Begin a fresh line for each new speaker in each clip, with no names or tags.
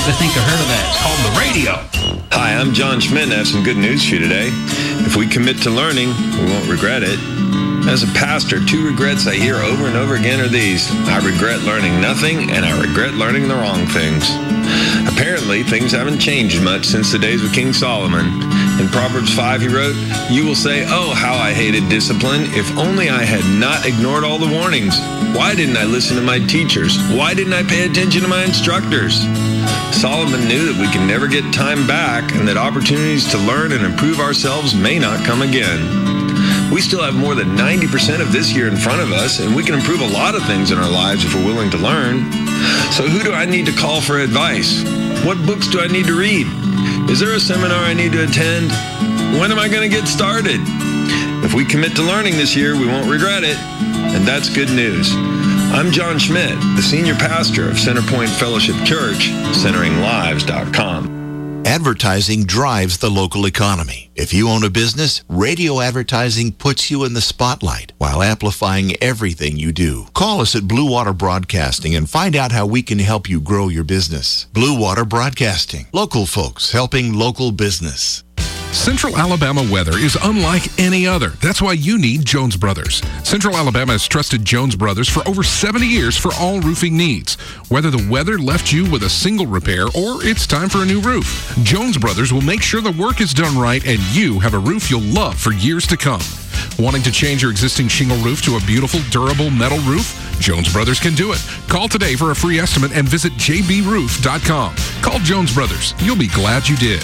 They think they heard of that. It's called the radio.
Hi, I'm John Schmidt, and I have some good news for you today. If we commit to learning, we won't regret it. As a pastor, 2 regrets I hear over and over again are these. I regret learning nothing, and I regret learning the wrong things. Apparently, things haven't changed much since the days of King Solomon. In Proverbs 5, he wrote, "You will say, oh, how I hated discipline. If only I had not ignored all the warnings. Why didn't I listen to my teachers? Why didn't I pay attention to my instructors?" Solomon knew that we can never get time back and that opportunities to learn and improve ourselves may not come again. We still have more than 90% of this year in front of us, and we can improve a lot of things in our lives if we're willing to learn. So who do I need to call for advice? What books do I need to read? Is there a seminar I need to attend? When am I going to get started? If we commit to learning this year, we won't regret it, and that's good news. I'm John Schmidt, the senior pastor of Centerpoint Fellowship Church, CenteringLives.com.
Advertising drives the local economy. If you own a business, radio advertising puts you in the spotlight while amplifying everything you do. Call us at Blue Water Broadcasting and find out how we can help you grow your business. Blue Water Broadcasting. Local folks helping local business.
Central Alabama weather is unlike any other. That's why you need Jones Brothers. Central Alabama has trusted Jones Brothers for over 70 years for all roofing needs. Whether the weather left you with a single repair or it's time for a new roof, Jones Brothers will make sure the work is done right and you have a roof you'll love for years to come. Wanting to change your existing shingle roof to a beautiful, durable metal roof? Jones Brothers can do it. Call today for a free estimate and visit jbroof.com. Call Jones Brothers. You'll be glad you did.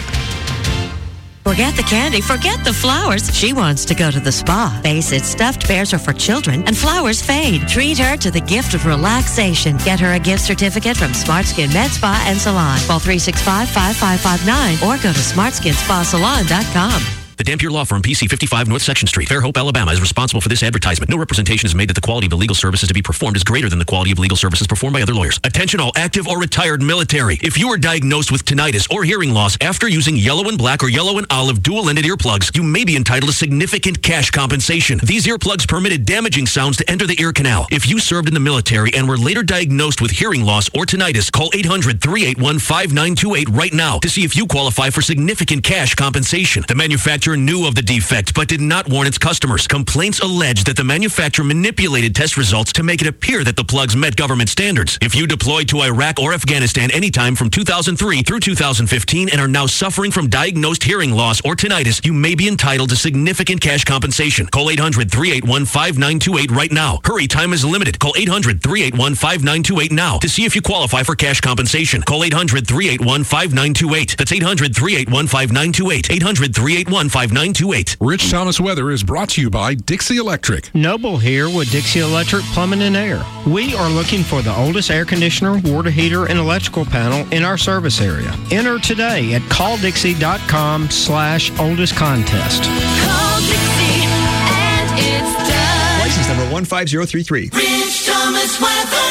Forget the candy, forget the flowers. She wants to go to the spa. Face it, stuffed bears are for children and flowers fade. Treat her to the gift of relaxation. Get her a gift certificate from Smart Skin Med Spa and Salon. Call 365-5559 or go to smartskinspasalon.com.
The Dampier Law Firm, PC 55 North Section Street, Fairhope, Alabama, is responsible for this advertisement. No representation is made that the quality of the legal services to be performed is greater than the quality of legal services performed by other lawyers. Attention all active or retired military. If you are diagnosed with tinnitus or hearing loss after using yellow and black or yellow and olive dual-ended earplugs, you may be entitled to significant cash compensation. These earplugs permitted damaging sounds to enter the ear canal. If you served in the military and were later diagnosed with hearing loss or tinnitus, call 800-381-5928 right now to see if you qualify for significant cash compensation. The manufacturer knew of the defect but did not warn its customers. Complaints allege that the manufacturer manipulated test results to make it appear that the plugs met government standards. If you deployed to Iraq or Afghanistan anytime from 2003 through 2015 and are now suffering from diagnosed hearing loss or tinnitus, you may be entitled to significant cash compensation. Call 800-381-5928 right now. Hurry, time is limited. Call 800-381-5928 now to see if you qualify for cash compensation. Call 800-381-5928. That's 800-381-5928. 800-381-5928.
Rich Thomas Weather is brought to you by Dixie Electric.
Noble here with Dixie Electric Plumbing and Air. We are looking for the oldest air conditioner, water heater, and electrical panel in our service area. Enter today at calldixie.com/oldest contest.
Call Dixie and it's done.
License number 15033.
Rich Thomas Weather.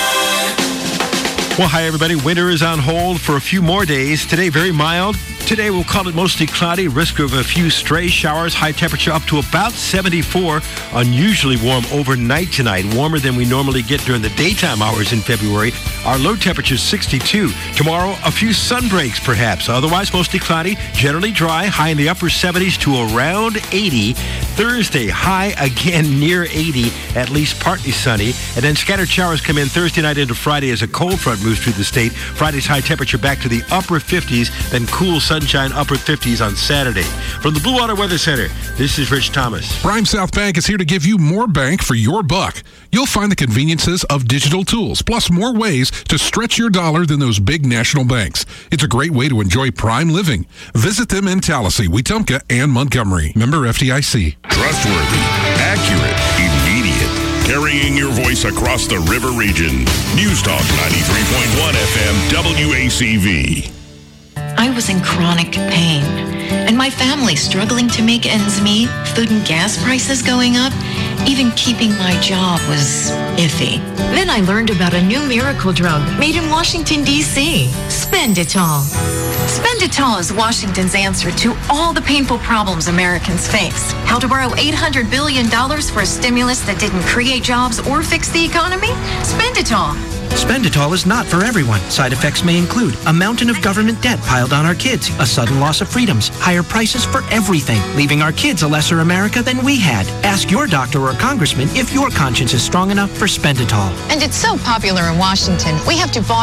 Well, hi, everybody. Winter is on hold for a few more days. Today, very mild. Today, we'll call it mostly cloudy. Risk of a few stray showers. High temperature up to about 74. Unusually warm overnight tonight. Warmer than we normally get during the daytime hours in February. Our low temperature is 62. Tomorrow, a few sun breaks, perhaps. Otherwise, mostly cloudy. Generally dry. High in the upper 70s to around 80. Thursday, high again near 80. At least partly sunny. And then scattered showers come in Thursday night into Friday as a cold front moves through the state. Friday's high temperature back to the upper 50s, then cool sunshine upper 50s on Saturday. From the Blue Water Weather Center, this is Rich Thomas.
Prime South Bank is here to give you more bank for your buck. You'll find the conveniences of digital tools, plus more ways to stretch your dollar than those big national banks. It's a great way to enjoy prime living. Visit them in Tallahassee, Wetumpka, and Montgomery. Member FDIC.
Trustworthy, accurate, immediate. Carrying your voice across the river region. News Talk 93.1 FM WACV.
I was in chronic pain, and my family struggling to make ends meet, food and gas prices going up. Even keeping my job was iffy. Then I learned about a new miracle drug made in Washington, D.C., Spenditol. Spenditol is Washington's answer to all the painful problems Americans face. How to borrow $800 billion for a stimulus that didn't create jobs or fix the economy? Spenditol.
Spenditol is not for everyone. Side effects may include a mountain of government debt piled on our kids, a sudden loss of freedoms, higher prices for everything, leaving our kids a lesser America than we had. Ask your doctor or congressman if your conscience is strong enough for Spenditol.
And it's so popular in Washington, we have to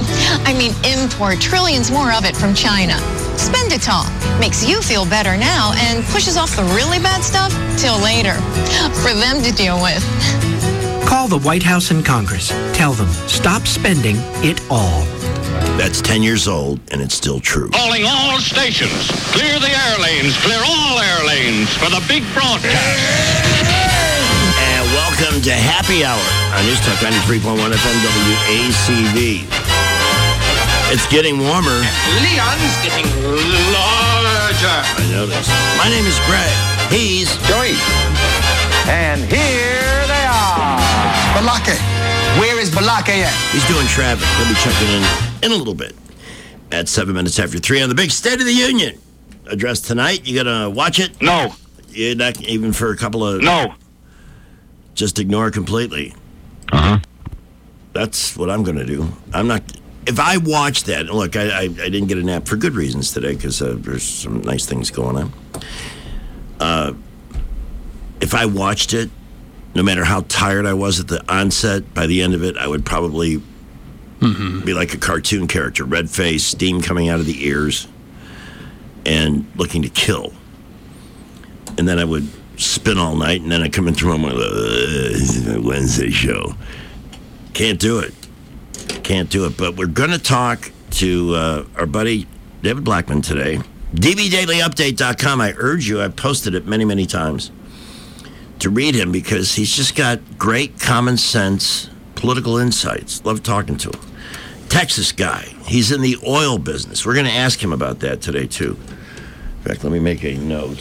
import trillions more of it from China. Spenditol makes you feel better now and pushes off the really bad stuff till later for them to deal with.
Call the White House and Congress. Tell them, stop spending it all.
That's 10 years old, and it's still true.
Calling all stations. Clear the air lanes. Clear all air lanes for the big broadcast.
And welcome to Happy Hour on News Talk 93.1 FM WACV. It's getting warmer.
Leon's getting larger.
I know this. My name is Greg. He's
Joey. And here they are.
Balake. Where is Balake at?
He's doing traffic. He'll be checking in a little bit. At 7 minutes after 3 on the big State of the Union address tonight. You gonna watch it?
No.
You're not even for a couple of...
No.
Just ignore it completely.
Uh-huh.
That's what I'm gonna do. I'm not... If I watch that... Look, I didn't get a nap for good reasons today because there's some nice things going on. If I watched it, no matter how tired I was at the onset, by the end of it, I would probably be like a cartoon character. Red face, steam coming out of the ears, and looking to kill. And then I would spin all night, and then I'd come into room with Wednesday show. Can't do it. Can't do it. But we're going to talk to our buddy David Blackman today. DBDailyUpdate.com. I urge you, I've posted it many, many times, to read him because he's just got great common sense political insights. Love talking to him. Texas guy. He's in the oil business. We're going to ask him about that today, too. In fact, let me make a note.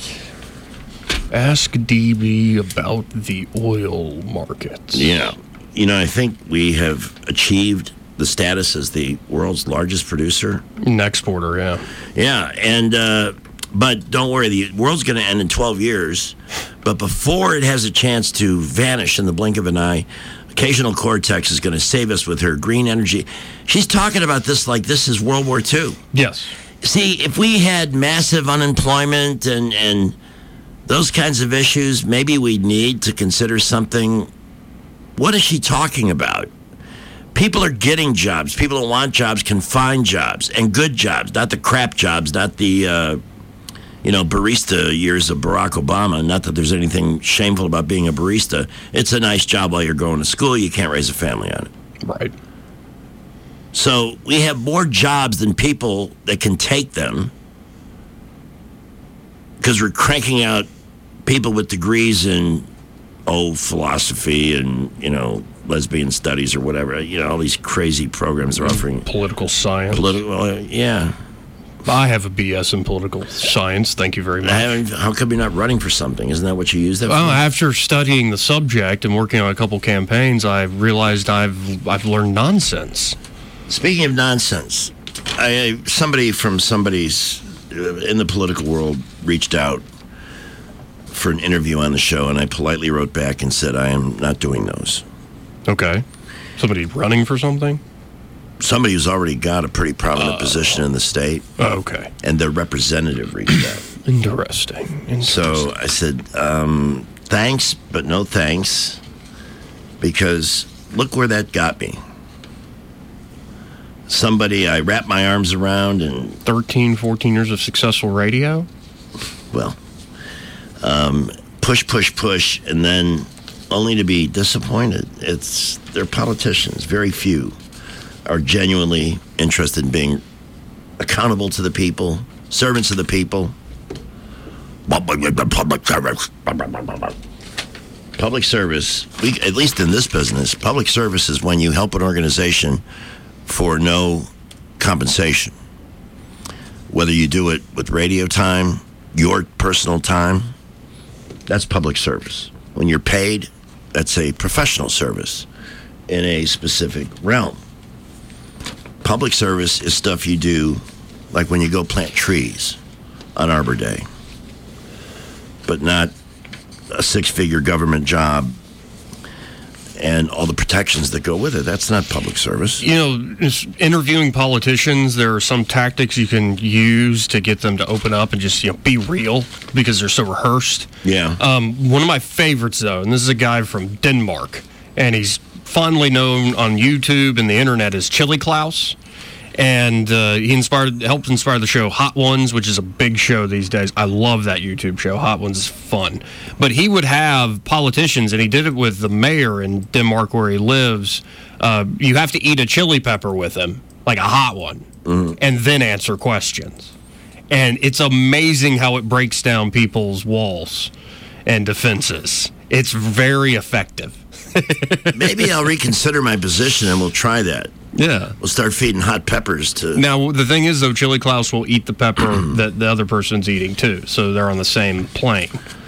Ask DB about the oil markets.
Yeah. You know, I think we have achieved the status as the world's largest producer.
An exporter, yeah.
Yeah, and but don't worry, the world's going to end in 12 years. But before it has a chance to vanish in the blink of an eye, Occasional Cortex is going to save us with her green energy. She's talking about this like this is World War II.
Yes.
See, if we had massive unemployment and those kinds of issues, maybe we need to consider something. What is she talking about? People are getting jobs. People that want jobs can find jobs, and good jobs, not the crap jobs, not the, barista years of Barack Obama. Not that there's anything shameful about being a barista. It's a nice job while you're going to school. You can't raise a family on it.
Right.
So we have more jobs than people that can take them because we're cranking out people with degrees in, philosophy and, lesbian studies or whatever. All these crazy programs they're offering.
Political science.
Yeah.
I have a BS in political science. Thank you very much.
How come you're not running for something? Isn't that what you use that for?
Well, after studying the subject and working on a couple campaigns, I realized I've learned nonsense.
Speaking of nonsense, somebody in the political world reached out for an interview on the show, and I politely wrote back and said I am not doing those.
Okay. Somebody running for something?
Somebody who's already got a pretty prominent position in the state.
Oh, okay.
And their representative reached out.
Interesting.
So I said, thanks, but no thanks, because look where that got me. Somebody I wrapped my arms around and... 13, 14 years of successful radio? Well, push, and then only to be disappointed. They're politicians. Very few are genuinely interested in being accountable to the people, servants of the people. Public service. Public service, at least in this business, public service is when you help an organization for no compensation. Whether you do it with radio time, your personal time, that's public service. When you're paid, that's a professional service in a specific realm. Public service is stuff you do like when you go plant trees on Arbor Day, but not a six-figure government job and all the protections that go with it. That's not public service.
You know, interviewing politicians, there are some tactics you can use to get them to open up and just, be real because they're so rehearsed.
Yeah.
One of my favorites, though, and this is a guy from Denmark, and he's fondly known on YouTube and the internet as Chili Klaus. And he helped inspire the show Hot Ones, which is a big show these days. I love that YouTube show. Hot Ones is fun. But he would have politicians, and he did it with the mayor in Denmark where he lives. You have to eat a chili pepper with him, like a hot one, and then answer questions. And it's amazing how it breaks down people's walls and defenses. It's very effective.
Maybe I'll reconsider my position and we'll try that.
Yeah.
We'll start feeding hot peppers to...
Now, the thing is, though, Chili Klaus will eat the pepper that the other person's eating, too. So they're on the same plane.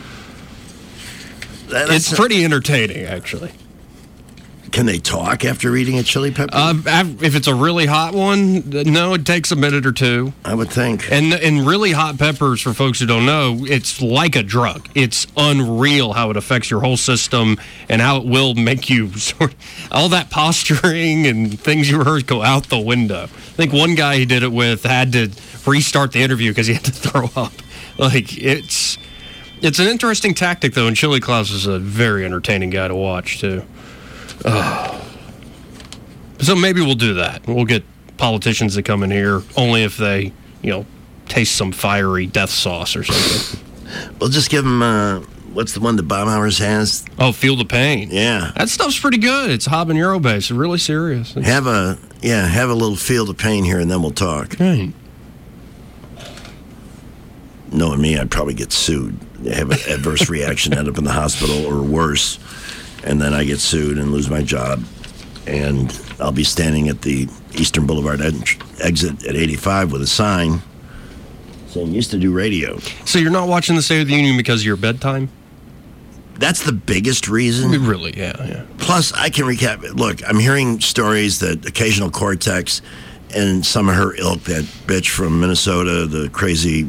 It's pretty entertaining, actually.
Can they talk after eating a chili pepper?
If it's a really hot one, no, it takes a minute or two.
I would think.
And really hot peppers, for folks who don't know, it's like a drug. It's unreal how it affects your whole system and how it will make you all that posturing and things you rehearsed go out the window. I think one guy he did it with had to restart the interview because he had to throw up. It's an interesting tactic, though, and Chili Klaus is a very entertaining guy to watch, too. So maybe we'll do that. We'll get politicians to come in here only if they, taste some fiery death sauce or something.
We'll just give them, what's the one that Baumhauer's has?
Oh, Feel the Pain.
Yeah.
That stuff's pretty good. It's habanero based. It's really serious.
Have a little Feel the Pain here and then we'll talk.
Right.
Knowing me, I'd probably get sued. Have an adverse reaction, end up in the hospital or worse. And then I get sued and lose my job. And I'll be standing at the Eastern Boulevard exit at 85 with a sign saying, used to do radio.
So you're not watching the State of the Union because of your bedtime?
That's the biggest reason.
Really, yeah.
Plus, I can recap. Look, I'm hearing stories that occasional Cortex and some of her ilk, that bitch from Minnesota, the crazy,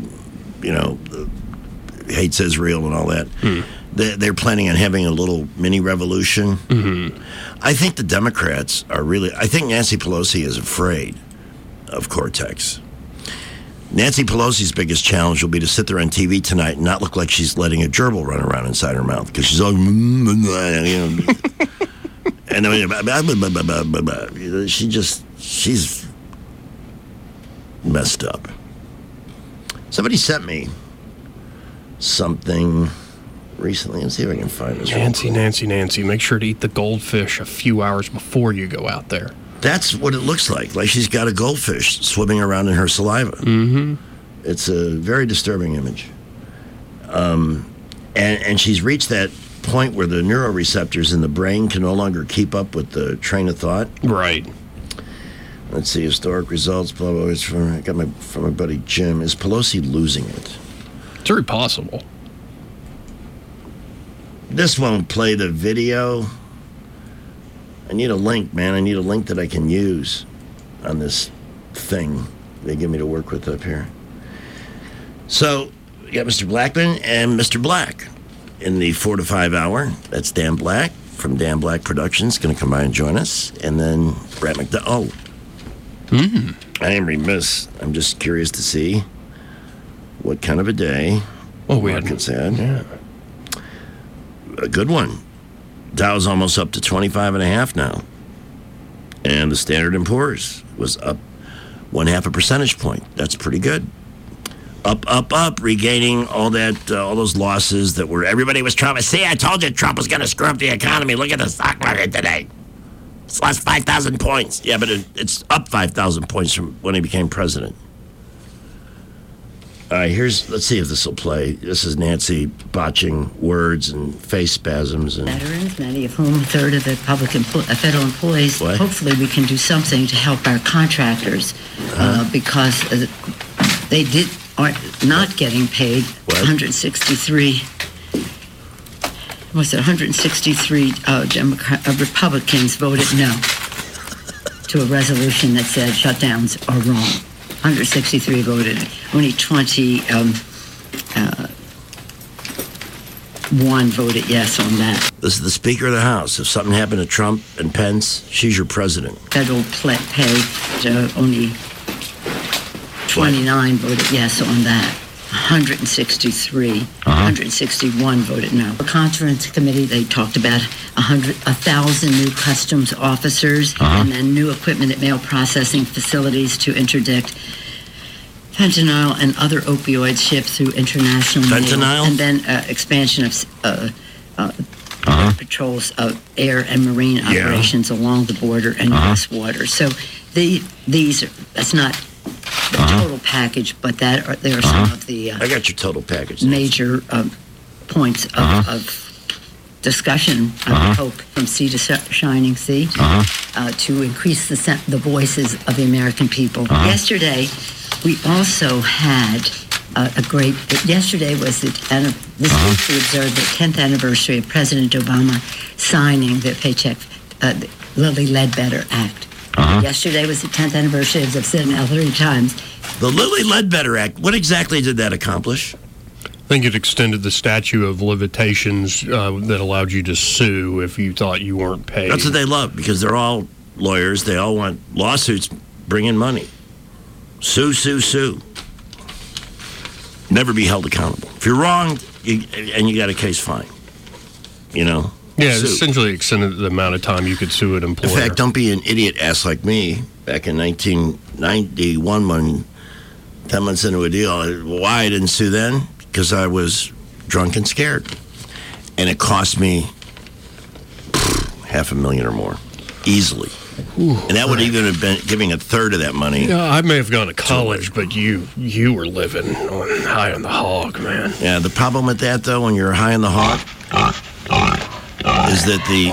hates Israel and all that, they're planning on having a little mini revolution.
Mm-hmm.
I think the Democrats are I think Nancy Pelosi is afraid of Cortex. Nancy Pelosi's biggest challenge will be to sit there on TV tonight and not look like she's letting a gerbil run around inside her mouth because she's all, and she's messed up. Somebody sent me something recently. Let's see if I can find this.
Nancy. Make sure to eat the goldfish a few hours before you go out there.
That's what it looks like. Like she's got a goldfish swimming around in her saliva.
Mm-hmm.
It's a very disturbing image. And she's reached that point where the neuroreceptors in the brain can no longer keep up with the train of thought.
Right.
Let's see, historic results, blah, blah, blah. It's from my buddy Jim. Is Pelosi losing it?
It's very possible.
This won't play the video. I need a link, man. I need a link that I can use on this thing they give me to work with up here. So, you got Mr. Blackman and Mr. Black in the 4 to 5 hour. That's Dan Black from Dan Black Productions, going to come by and join us. And then Brett McDowell. I am remiss. I'm just curious to see what kind of a day markets had.
Yeah.
A good one. Dow's almost up to 25.5 now. And the Standard & Poor's was up 0.5 percentage point. That's pretty good. Up, regaining all those losses that everybody was trying to see. I told you Trump was going to screw up the economy. Look at the stock market today. It's lost 5,000 points. Yeah, but it's up 5,000 points from when he became president. All right, let's see if this will play. This is Nancy botching words and face spasms. And
veterans, many of whom, a third of the federal employees.
What?
Hopefully we can do something to help our contractors because they are not getting paid. 163. Was it 163 Republicans voted no to a resolution that said shutdowns are wrong. 163 voted. Only 20 1 voted yes on that.
This is the Speaker of the House. If something happened to Trump and Pence, she's your president.
Federal pay, only 29 voted yes on that. 163, 161 voted no. The conference committee, they talked about 1,000 new customs officers and then new equipment at mail processing facilities to interdict fentanyl and other opioids shipped through international mail. And then expansion of patrols of air and marine operations along the border and U.S. waters. So that's not the total package, but there are some of the
I got your total package.
Major points of discussion, I hope, from sea to shining sea, to increase the voices of the American people. Yesterday, we also had yesterday was this week we observed the 10th anniversary of President Obama signing the Paycheck, the Lilly Ledbetter Act. Yesterday was the 10th anniversary, as I've said now 3 times.
The Lilly Ledbetter Act, what exactly did that accomplish?
I think it extended the statute of limitations that allowed you to sue if you thought you weren't paid.
That's what they love, because they're all lawyers. They all want lawsuits, bring in money. Sue, sue, sue. Never be held accountable. If you're wrong and you got a case, fine. You know?
Yeah, it essentially extended the amount of time you could sue an employer.
In fact, don't be an idiot ass like me. Back in 1991, when 10 months into a deal, why I didn't sue then? Because I was drunk and scared. And it cost me $500,000 or more, easily.
Ooh,
and that would even have been giving a third of that money.
Yeah, I may have gone to college, but you were living high on the hog, man.
Yeah, the problem with that, though, when you're high on the hog, is that the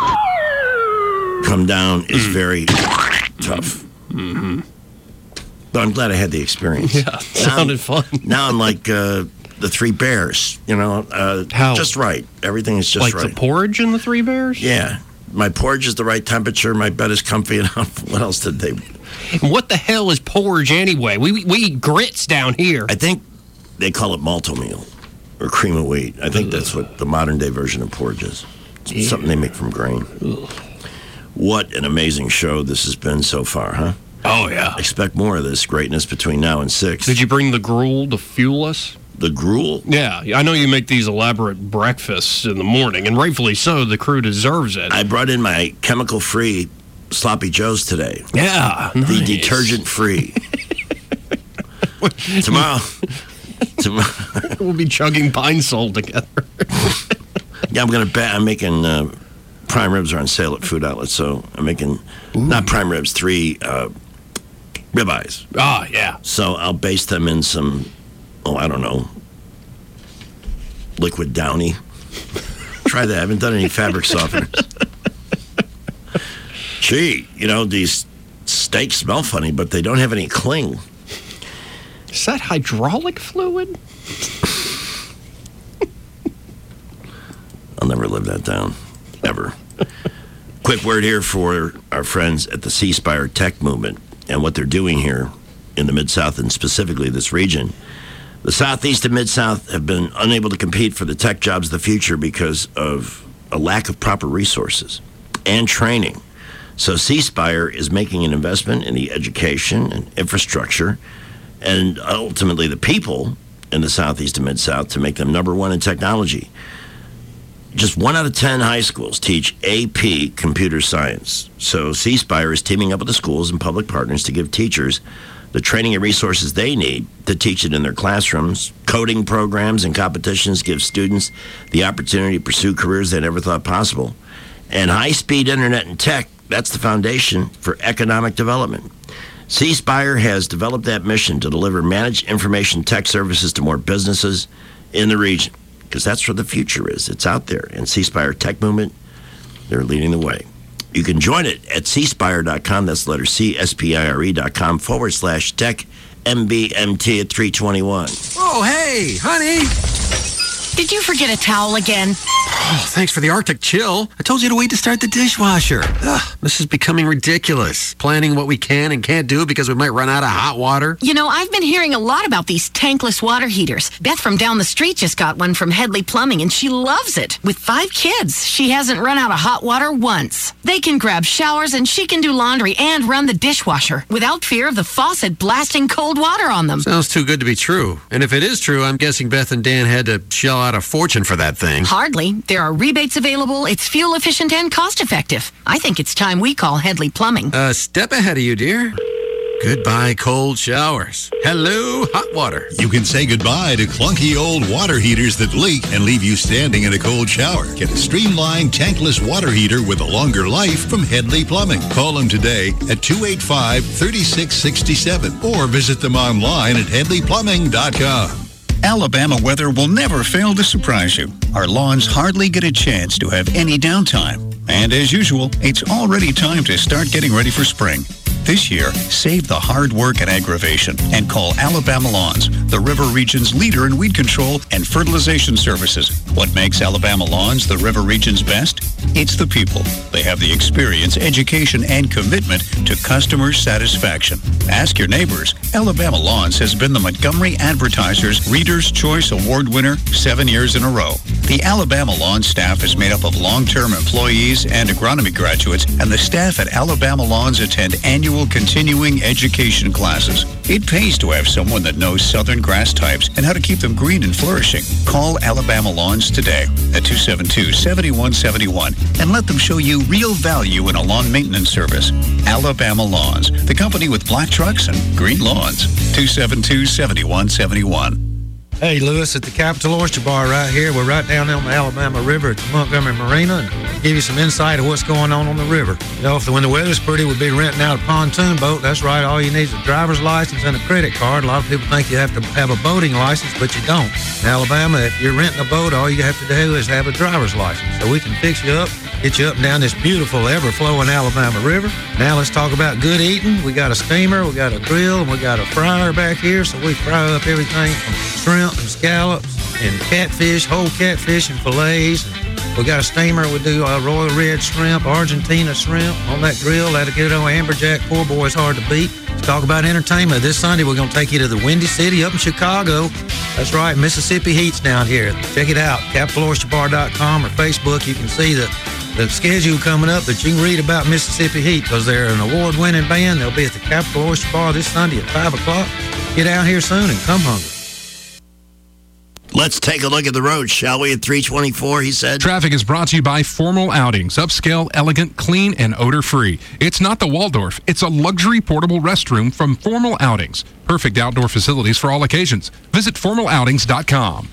come down is very tough. Mm-hmm. But I'm glad I had the experience.
Yeah, sounded fun.
Now I'm like the Three Bears,
How?
Just right. Everything is just right.
Like the porridge in the Three Bears?
Yeah. My porridge is the right temperature. My bed is comfy enough. What else did they...
What the hell is porridge anyway? We eat grits down here.
I think they call it malto meal or cream of wheat. I think that's what the modern day version of porridge is. It's something they make from grain. What an amazing show this has been so far, huh?
Oh, yeah.
Expect more of this greatness between now and 6.
Did you bring the gruel to fuel us?
The gruel?
Yeah. I know you make these elaborate breakfasts in the morning, and rightfully so. The crew deserves it.
I brought in my chemical-free Sloppy Joes today.
Yeah, nice.
The detergent-free. Tomorrow.
We'll be chugging Pine Sol together.
Yeah, I'm making prime ribs are on sale at food outlets, so I'm making not prime ribs, 3 ribeyes.
Ah, yeah.
So I'll baste them in some, I don't know, liquid Downy. Try that. I haven't done any fabric softeners. Gee, these steaks smell funny, but they don't have any cling.
Is that hydraulic fluid?
I'll never live that down. Ever. Quick word here for our friends at the C Spire Tech Movement and what they're doing here in the Mid-South and specifically this region. The Southeast and Mid-South have been unable to compete for the tech jobs of the future because of a lack of proper resources and training. So C Spire is making an investment in the education and infrastructure and ultimately the people in the Southeast and Mid-South to make them number one in technology. Just 1 out of 10 high schools teach AP computer science. So C Spire is teaming up with the schools and public partners to give teachers the training and resources they need to teach it in their classrooms. Coding programs and competitions give students the opportunity to pursue careers they never thought possible. And high-speed internet and tech, that's the foundation for economic development. C Spire has developed that mission to deliver managed information tech services to more businesses in the region. Because that's where the future is. It's out there. And C Spire Tech Movement, they're leading the way. You can join it at cspire.com. That's the letter C, SPIRE.com/tech MBMT at 321.
Oh, hey, honey.
Did you forget a towel again?
Oh, thanks for the Arctic chill. I told you to wait to start the dishwasher. Ugh, this is becoming ridiculous. Planning what we can and can't do because we might run out of hot water.
You know, I've been hearing a lot about these tankless water heaters. Beth from down the street just got one from Headley Plumbing, and she loves it. With 5 kids, she hasn't run out of hot water once. They can grab showers, and she can do laundry and run the dishwasher without fear of the faucet blasting cold water on them.
Sounds too good to be true. And if it is true, I'm guessing Beth and Dan had to shell out a fortune for that thing.
Hardly. There are rebates available. It's fuel efficient and cost effective. I think it's time we call Headley Plumbing.
A step ahead of you, dear. Goodbye, cold showers. Hello, hot water.
You can say goodbye to clunky old water heaters that leak and leave you standing in a cold shower. Get a streamlined tankless water heater with a longer life from Headley Plumbing. Call them today at 285-3667 or visit them online at headleyplumbing.com.
Alabama weather will never fail to surprise you. Our lawns hardly get a chance to have any downtime. And as usual, it's already time to start getting ready for spring. This year, save the hard work and aggravation and call Alabama Lawns, the River Region's leader in weed control and fertilization services. What makes Alabama Lawns the River Region's best? It's the people. They have the experience, education, and commitment to customer satisfaction. Ask your neighbors. Alabama Lawns has been the Montgomery Advertiser's Reader's Choice Award winner 7 years in a row. The Alabama Lawns staff is made up of long-term employees and agronomy graduates, and the staff at Alabama Lawns attend annual continuing education classes. It pays to have someone that knows southern grass types and how to keep them green and flourishing. Call Alabama Lawns today at 272-7171 and let them show you real value in a lawn maintenance service. Alabama Lawns, the company with black trucks and green lawns. 272-7171.
Hey, Lewis, at the Capital Oyster Bar right here. We're right down on the Alabama River at the Montgomery Marina, and give you some insight of what's going on the river. You know, when the weather's pretty, we'll be renting out a pontoon boat. That's right. All you need is a driver's license and a credit card. A lot of people think you have to have a boating license, but you don't. In Alabama, if you're renting a boat, all you have to do is have a driver's license. So we can fix you up, get you up and down this beautiful, ever-flowing Alabama River. Now let's talk about good eating. We got a steamer, we got a grill, and we got a fryer back here, so we fry up everything from shrimp and scallops and catfish, whole catfish and fillets. And we got a steamer. We do royal red shrimp, Argentina shrimp on that grill. That'll get on amberjack. Poor boy's hard to beat. Let's talk about entertainment. This Sunday, we're going to take you to the Windy City up in Chicago. That's right, Mississippi Heat's down here. Check it out, CapitolOysterBar.com or Facebook. You can see the schedule coming up, but you can read about Mississippi Heat because they're an award-winning band. They'll be at the Capital Oyster Bar this Sunday at 5 o'clock. Get out here soon and come hungry.
Let's take a look at the road, shall we? At 324, he said.
Traffic is brought to you by Formal Outings. Upscale, elegant, clean, and odor-free. It's not the Waldorf. It's a luxury portable restroom from Formal Outings. Perfect outdoor facilities for all occasions. Visit formaloutings.com.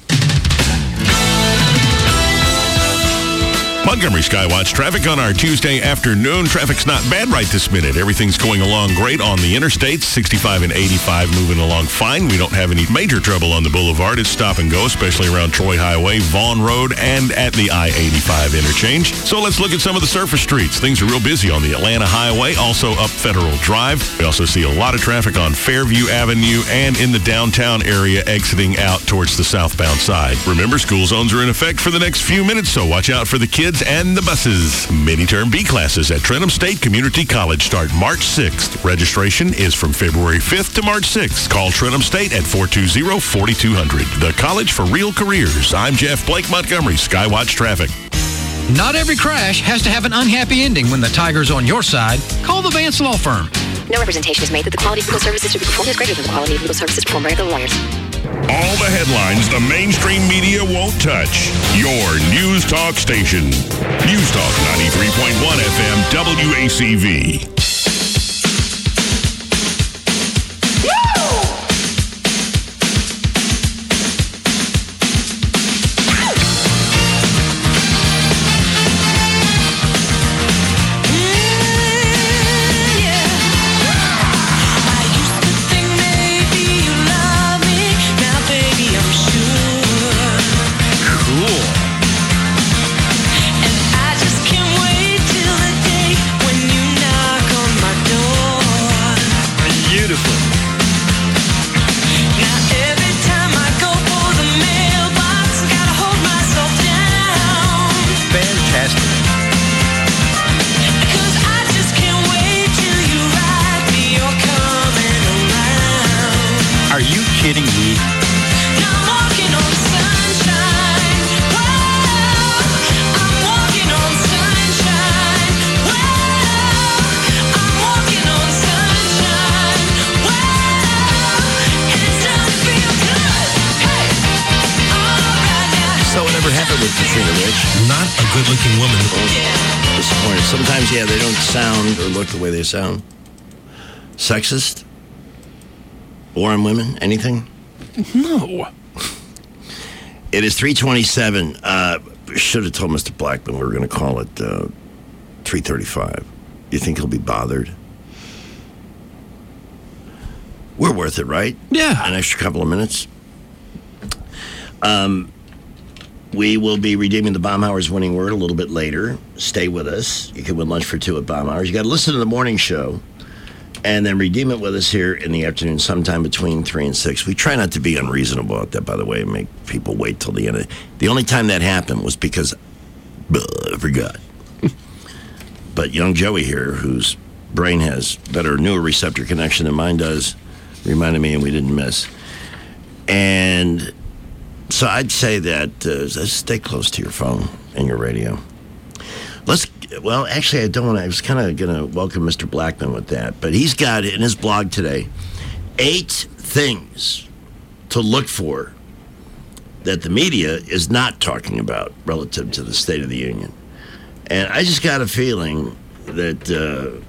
Montgomery Skywatch traffic on our Tuesday afternoon. Traffic's not bad right this minute. Everything's going along great on the interstates. 65 and 85 moving along fine. We don't have any major trouble on the boulevard. It's stop and go, especially around Troy Highway, Vaughn Road, and at the I-85 interchange. So let's look at some of the surface streets. Things are real busy on the Atlanta Highway, also up Federal Drive. We also see a lot of traffic on Fairview Avenue and in the downtown area exiting out towards the southbound side. Remember, school zones are in effect for the next few minutes, so watch out for the kids and the buses. Mini-term B classes at Trenton State Community College start March 6th. Registration is from February 5th to March 6th. Call Trenton State at 420-4200. The College for Real Careers. I'm Jeff Blake, Montgomery Skywatch Traffic.
Not every crash has to have an unhappy ending when the tiger's on your side. Call the Vance Law Firm.
No representation is made that the quality of legal services to be performed is greater than the quality of legal services performed by other lawyers.
All the headlines the mainstream media won't touch. Your News Talk station. News Talk 93.1 FM WACV.
And I just can't wait till the day when you knock
with Katrina Rich.
Not a good-looking woman.
Disappointed. Sometimes, they don't sound or look the way they sound. Sexist? War on women? Anything?
No.
It is 3:27. Should have told Mr. Blackman we were going to call it 3:35. You think he'll be bothered? We're worth it, right?
Yeah.
An extra couple of minutes. We will be redeeming the Baumhower's winning word a little bit later. Stay with us. You can win lunch for 2 at Baumhower's. You got to listen to the morning show and then redeem it with us here in the afternoon sometime between 3 and 6. We try not to be unreasonable about that, by the way, and make people wait till the end. The only time that happened was because I forgot. But young Joey here, whose brain has better newer receptor connection than mine does, reminded me, and we didn't miss. And so I'd say that stay close to your phone and your radio. Actually, I don't want to. I was kind of going to welcome Mr. Blackman with that. But he's got in his blog today 8 things to look for that the media is not talking about relative to the State of the Union. And I just got a feeling that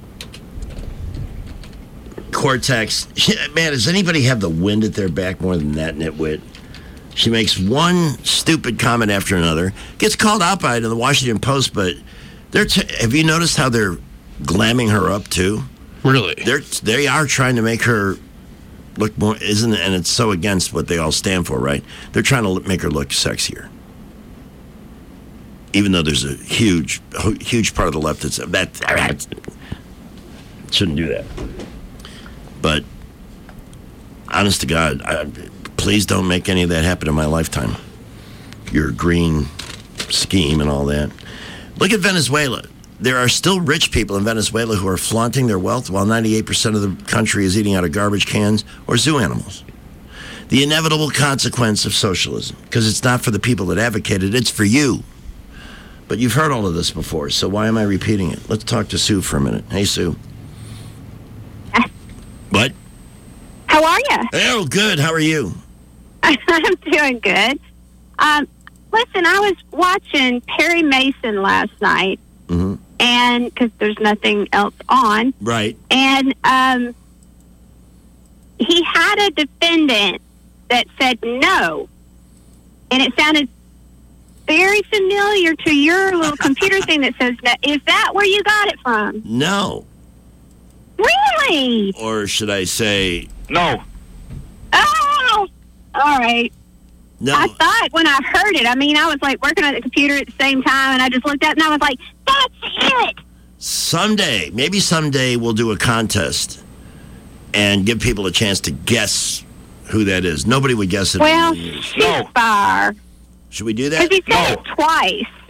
Cortex, man, does anybody have the wind at their back more than that nitwit? She makes one stupid comment after another, gets called out by it in the Washington Post, but have you noticed how they're glamming her up too?
Really?
They are trying to make her look more, isn't it? And it's so against what they all stand for, right? They're trying to make her look sexier. Even though there's a huge part of the left that's that shouldn't do that. But honest to God, please don't make any of that happen in my lifetime. Your green scheme and all that. Look at Venezuela. There are still rich people in Venezuela who are flaunting their wealth while 98% of the country is eating out of garbage cans or zoo animals. The inevitable consequence of socialism, because it's not for the people that advocate it, it's for you. But you've heard all of this before, so why am I repeating it? Let's talk to Sue for a minute. Hey, Sue. What?
How are you?
Oh, good. How are you?
I'm doing good. Listen, I was watching Perry Mason last night, and because there's nothing else on,
right?
And he had a defendant that said no, and it sounded very familiar to your little computer thing that says no. Is that where you got it from?
No.
Really?
Or should I say
no?
Oh, all right.
No.
I thought when I heard it, I was like working on the computer at the same time, and I just looked up and I was like, that's it.
Maybe someday we'll do a contest and give people a chance to guess who that is. Nobody would guess it.
Well, ceasefire.
Should we do that?
Because he said it twice.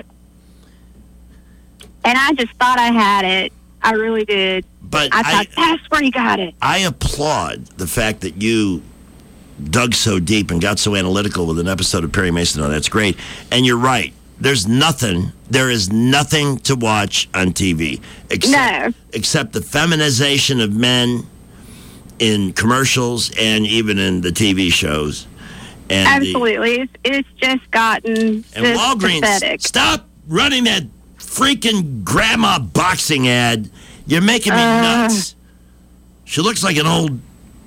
And I just thought I had it. I really did.
But
I thought that's where you got it.
I applaud the fact that you dug so deep and got so analytical with an episode of Perry Mason. Oh, that's great. And you're right. There is nothing to watch on TV except the feminization of men in commercials and even in the TV shows. And
absolutely. It's just gotten
and Walgreens,
pathetic.
Stop running that freaking grandma boxing ad. You're making me nuts. She looks like an old...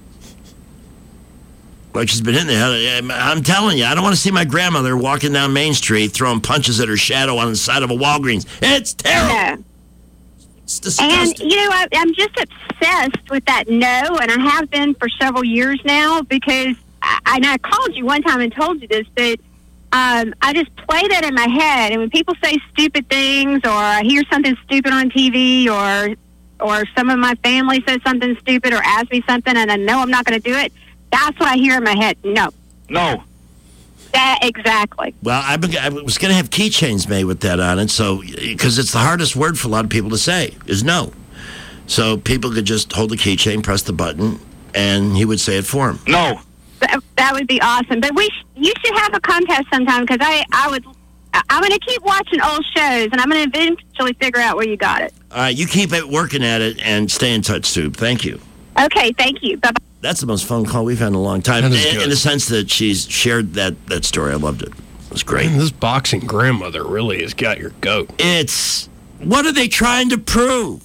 Like she's been in there. I'm telling you, I don't want to see my grandmother walking down Main Street throwing punches at her shadow on the side of a Walgreens. It's terrible.
Yeah.
It's disgusting.
And, I'm just obsessed with that no, and I have been for several years now because I called you one time and told you this, but I just play that in my head. And when people say stupid things or I hear something stupid on TV or some of my family says something stupid or asks me something and I know I'm not going to do it, that's what I hear in my head. No. That exactly.
Well, I was going to have keychains made with that on it, so because it's the hardest word for a lot of people to say is no. So people could just hold the keychain, press the button, and he would say it for him.
No.
That would be awesome. But you should have a contest sometime because I'm going to keep watching old shows, and I'm going to eventually figure out where you got it.
All right, you keep working at it and stay in touch, Sue. Thank you.
Okay, thank you. Bye-bye.
That's the most fun call we've had in a long time. In the sense that she's shared that story. I loved it. It was great.
Man, this boxing grandmother really has got your goat.
What are they trying to prove?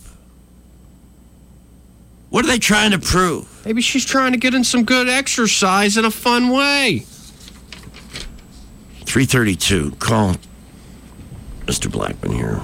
What are they trying to prove?
Maybe she's trying to get in some good exercise in a fun way.
332. Call Mr. Blackman here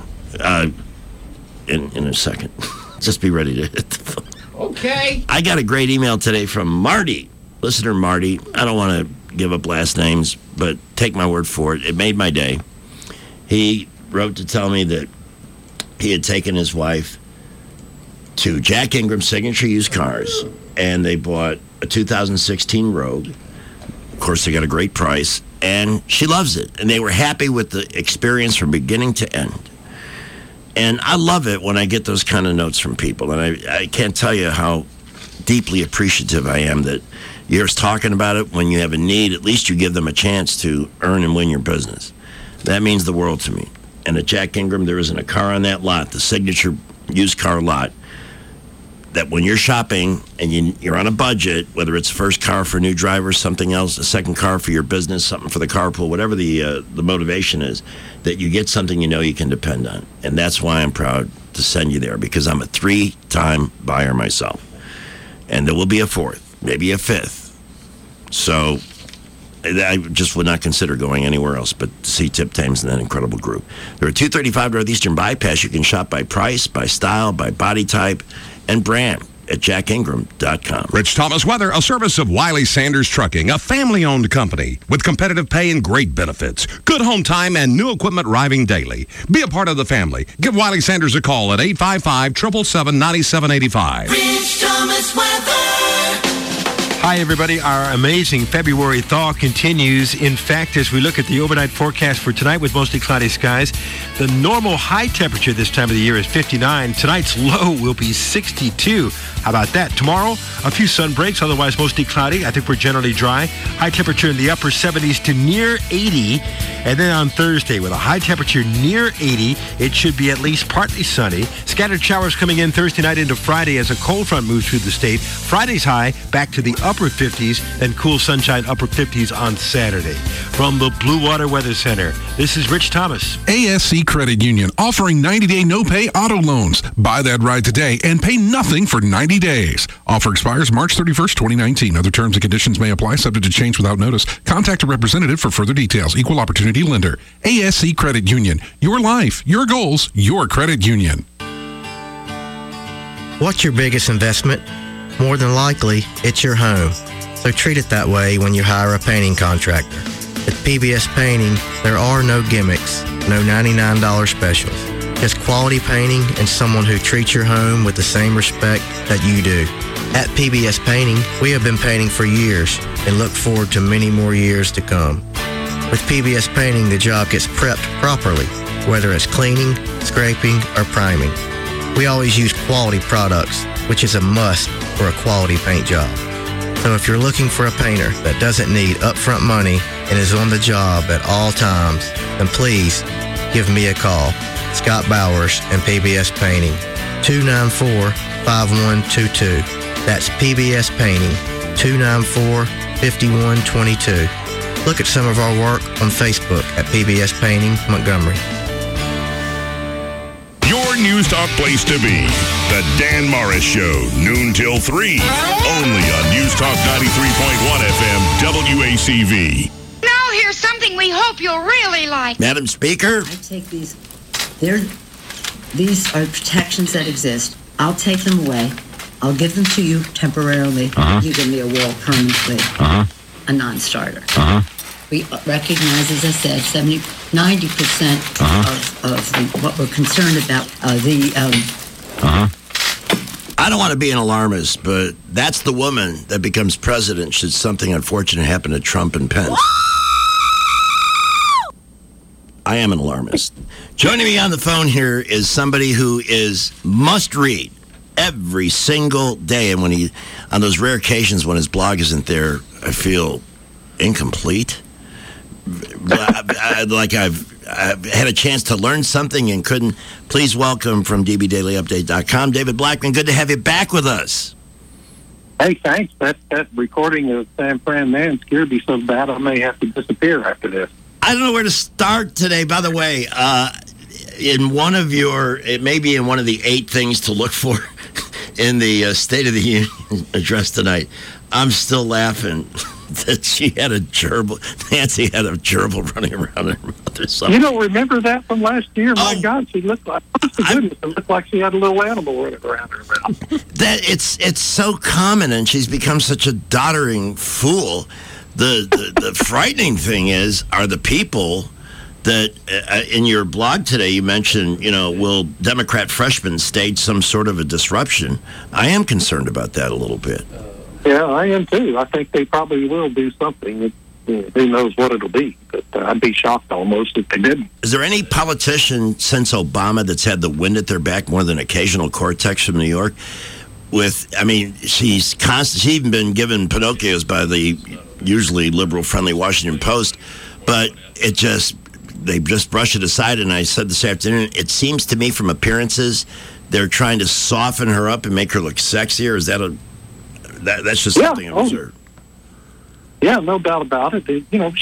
in a second. Just be ready to hit the phone.
Okay.
I got a great email today from Marty. Listener Marty. I don't want to give up last names, but take my word for it. It made my day. He wrote to tell me that he had taken his wife to Jack Ingram Signature Used Cars, and they bought a 2016 Rogue. Of course, they got a great price, and she loves it. And they were happy with the experience from beginning to end. And I love it when I get those kind of notes from people. And I can't tell you how deeply appreciative I am that you're talking about it. When you have a need, at least you give them a chance to earn and win your business. That means the world to me. And at Jack Ingram, there isn't a car on that lot, the Signature Used Car lot, that when you're shopping and you're on a budget, whether it's the first car for new drivers, something else, a second car for your business, something for the carpool, whatever the motivation is, that you get something you know you can depend on. And that's why I'm proud to send you there, because I'm a 3-time buyer myself. And there will be a 4th, maybe a 5th. So I just would not consider going anywhere else but to see Tip Thames and that incredible group. They're at 235 Northeastern Bypass. You can shop by price, by style, by body type, and brand at jackingram.com.
Rich Thomas Weather, a service of Wiley Sanders Trucking, a family-owned company with competitive pay and great benefits. Good home time and new equipment arriving daily. Be a part of the family. Give Wiley Sanders a call at 855-777-9785.
Rich Thomas Weather.
Hi, everybody. Our amazing February thaw continues. In fact, as we look at the overnight forecast for tonight with mostly cloudy skies, the normal high temperature this time of the year is 59. Tonight's low will be 62. How about that? Tomorrow, a few sun breaks, otherwise mostly cloudy. I think we're generally dry. High temperature in the upper 70s to near 80. And then on Thursday, with a high temperature near 80, it should be at least partly sunny. Scattered showers coming in Thursday night into Friday as a cold front moves through the state. Friday's high back to the upper 50s, then cool sunshine upper 50s on Saturday. From the Blue Water Weather Center, this is Rich Thomas.
ASC Credit Union offering 90-day no-pay auto loans. Buy that ride today and pay nothing for 90 days. Offer expires March 31st, 2019. Other terms and conditions may apply, subject to change without notice. Contact a representative for further details. Equal opportunity lender. ASC Credit Union. Your life, your goals, your credit union.
What's your biggest investment? More than likely, it's your home. So treat it that way when you hire a painting contractor. At PBS Painting, there are no gimmicks, no $99 specials. Just quality painting and someone who treats your home with the same respect that you do. At PBS Painting, we have been painting for years and look forward to many more years to come. With PBS Painting, the job gets prepped properly, whether it's cleaning, scraping, or priming. We always use quality products, which is a must for a quality paint job. So if you're looking for a painter that doesn't need upfront money and is on the job at all times, then please give me a call. Scott Bowers and PBS Painting, 294-5122. That's PBS Painting, 294-5122. Look at some of our work on Facebook at PBS Painting Montgomery.
Your News Talk place to be. The Dan Morris Show, noon till 3. Only on News Talk 93.1 FM, WACV.
Now here's something we hope you'll really like.
Madam Speaker?
I take these. These are protections that exist. I'll take them away. I'll give them to you temporarily. You give me a wall permanently. A non-starter. We recognize, as I said, 90% of what we're concerned about.
I don't want to be an alarmist, but that's the woman that becomes president should something unfortunate happen to Trump and Pence. I am an alarmist. Joining me on the phone here is somebody who is must read every single day. And when on those rare occasions when his blog isn't there, I feel incomplete. Like I've had a chance to learn something and couldn't. Please welcome from dbdailyupdate.com, David Blackman. Good to have you back with us.
Hey, thanks. That recording of San Fran Man scared me so bad I may have to disappear after this.
I don't know where to start today. By the way, it may be in one of the 8 things to look for in the State of the Union address tonight. I'm still laughing that Nancy had a gerbil running around in her mouth or something.
You don't remember that from last year? My God, she looked like, honest to goodness, it looked like she had a little animal running around her mouth.
That it's so common, and she's become such a doddering fool. The frightening thing are the people that in your blog today you mentioned, will Democrat freshmen stage some sort of a disruption? I am concerned about that a little bit.
Yeah, I am too. I think they probably will do something. Who knows what it'll be, but I'd be shocked almost if they didn't.
Is there any politician since Obama that's had the wind at their back more than occasional Cortex from New York? She's even been given Pinocchios by the usually liberal-friendly Washington Post, but they just brush it aside. And I said this afternoon, it seems to me from appearances, they're trying to soften her up and make her look sexier. Is that that's just something I've observed?
Yeah, no doubt about it.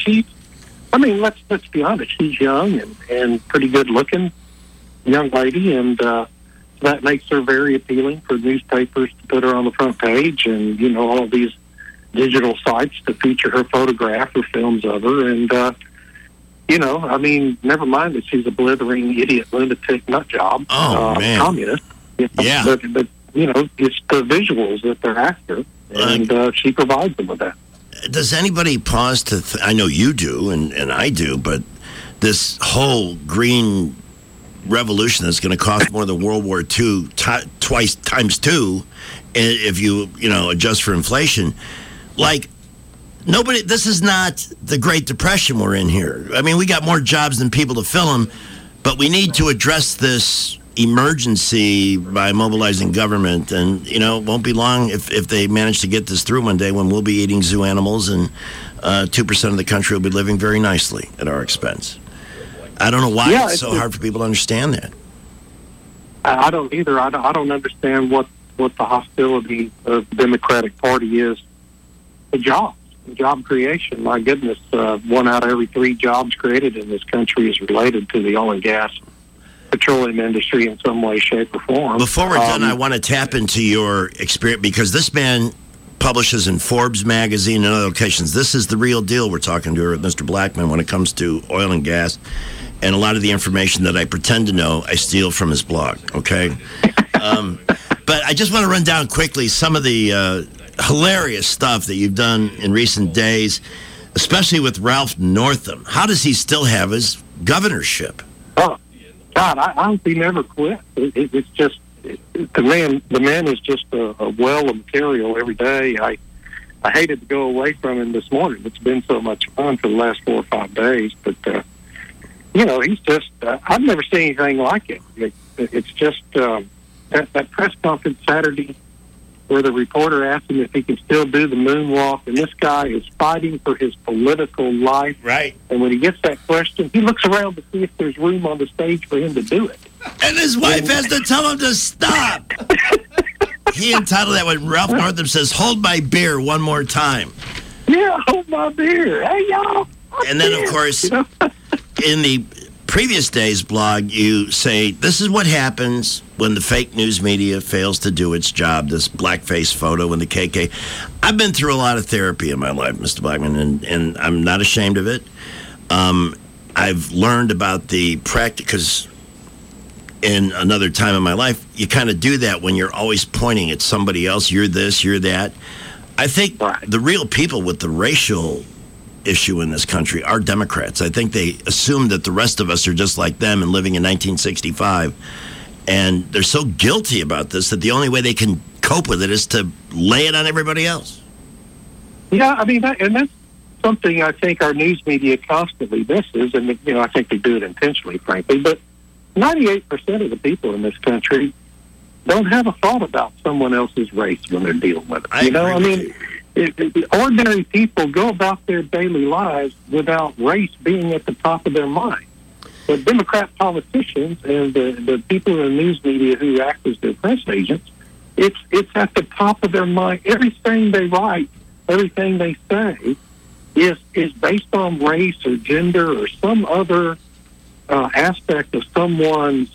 Let's be honest, she's young and pretty good looking young lady, and that makes her very appealing for newspapers to put her on the front page, and all of these digital sites to feature her photograph or films of her. And never mind that she's a blithering idiot lunatic nut job, communist.
Yeah,
but it's the visuals that they're after, and she provides them with that.
Does anybody pause to I know you do, and I do, but this whole green revolution that's going to cost more than World War II twice times 2 if you adjust for inflation. This is not the Great Depression we're in here. We got more jobs than people to fill them, but we need to address this emergency by mobilizing government. And, it won't be long if they manage to get this through one day when we'll be eating zoo animals and 2% of the country will be living very nicely at our expense. I don't know why it's so hard for people to understand that.
I don't either. I don't understand what the hostility of the Democratic Party is to jobs, job creation. My goodness, 1 out of every 3 jobs created in this country is related to the oil and gas, petroleum industry in some way, shape, or form.
Before we're done, I want to tap into your experience, because this man publishes in Forbes magazine and other locations. This is the real deal. We're talking to Mr. Blackman when it comes to oil and gas. And a lot of the information that I pretend to know, I steal from his blog, okay? But I just want to run down quickly some of the hilarious stuff that you've done in recent days, especially with Ralph Northam. How does he still have his governorship?
Oh, God, I hope he never quit. It's just, the man is just a well of material every day. I hated to go away from him this morning. It's been so much fun for the last 4 or 5 days, but he's just, I've never seen anything like it. It's just, that press conference Saturday where the reporter asked him if he can still do the moonwalk, and this guy is fighting for his political life.
Right.
And when he gets that question, he looks around to see if there's room on the stage for him to do it.
And his wife has to tell him to stop. He entitled that when Ralph Northam says, "Hold my beer one more time."
Yeah, hold my beer. Hey, y'all.
And then, of course, in the previous day's blog, you say, this is what happens when the fake news media fails to do its job, this blackface photo and the KK. I've been through a lot of therapy in my life, Mr. Blackman, and I'm not ashamed of it. I've learned about the practice, because in another time in my life, you kind of do that when you're always pointing at somebody else. You're this, you're that. I think the real people with the racial issue in this country are Democrats. I think they assume that the rest of us are just like them and living in 1965. And they're so guilty about this that the only way they can cope with it is to lay it on everybody else.
Yeah, I mean, that's something I think our news media constantly misses, and I think they do it intentionally, frankly. But 98% of the people in this country don't have a thought about someone else's race when they're dealing with it. Ordinary people go about their daily lives without race being at the top of their mind. But Democrat politicians and the people in the news media who act as their press agents, it's at the top of their mind. Everything they write, everything they say is based on race or gender or some other aspect of someone's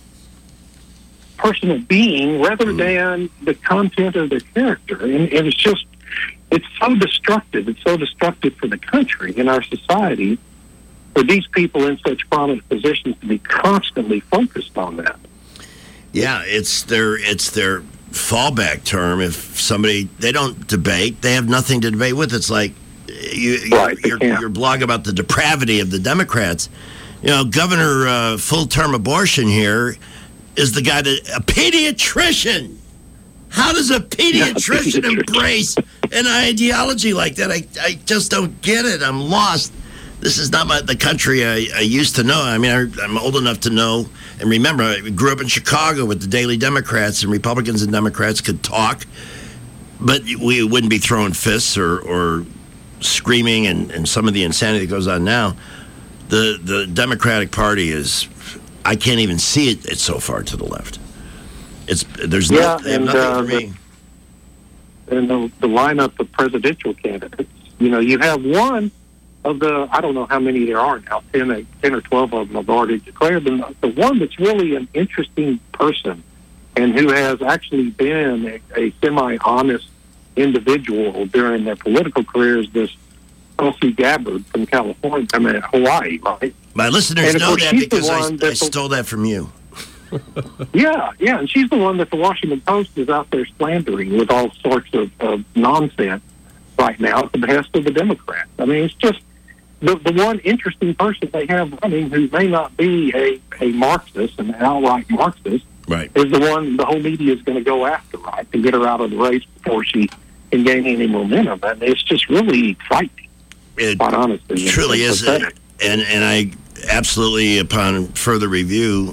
personal being rather than the content of their character. And it's so destructive. It's so destructive for the country and our society for these people in such prominent positions to be constantly focused on that.
Yeah, it's their fallback term. If somebody, they don't debate, they have nothing to debate with. It's like your blog about the depravity of the Democrats. You know, Governor full-term abortion here is the guy that, a pediatrician. How does a pediatrician embrace an ideology like that? I just don't get it. I'm lost. This is not the country I used to know. I mean, I'm old enough to know and remember, I grew up in Chicago with the Daily Democrats, and Republicans and Democrats could talk, but we wouldn't be throwing fists or screaming and some of the insanity that goes on now. The Democratic Party is, I can't even see it. It's so far to the left. They have nothing for me.
And the lineup of presidential candidates, you have one of the, I don't know how many there are now, 10 or 12 of them have already declared them. The one that's really an interesting person and who has actually been a semi-honest individual during their political career is this Tulsi Gabbard from Hawaii, right?
My listeners know that because I stole that from you.
Yeah, and she's the one that the Washington Post is out there slandering with all sorts of nonsense right now at the behest of the Democrats. I mean, it's just the one interesting person they have running who may not be a Marxist, an outright Marxist,
right,
is the one the whole media is going to go after, right, to get her out of the race before she can gain any momentum. And it's just really frightening, quite honestly.
It truly is. And I absolutely, upon further review,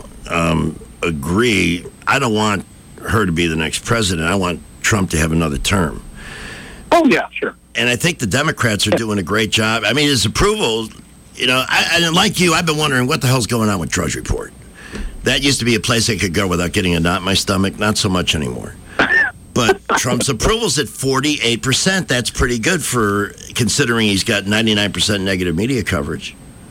agree. I don't want her to be the next president. I want Trump to have another term.
Oh, yeah, sure.
And I think the Democrats are doing a great job. I mean, his approval, I like you, I've been wondering what the hell's going on with Drudge Report. That used to be a place I could go without getting a knot in my stomach. Not so much anymore. But Trump's approval's at 48%. That's pretty good for considering he's got 99% negative media coverage.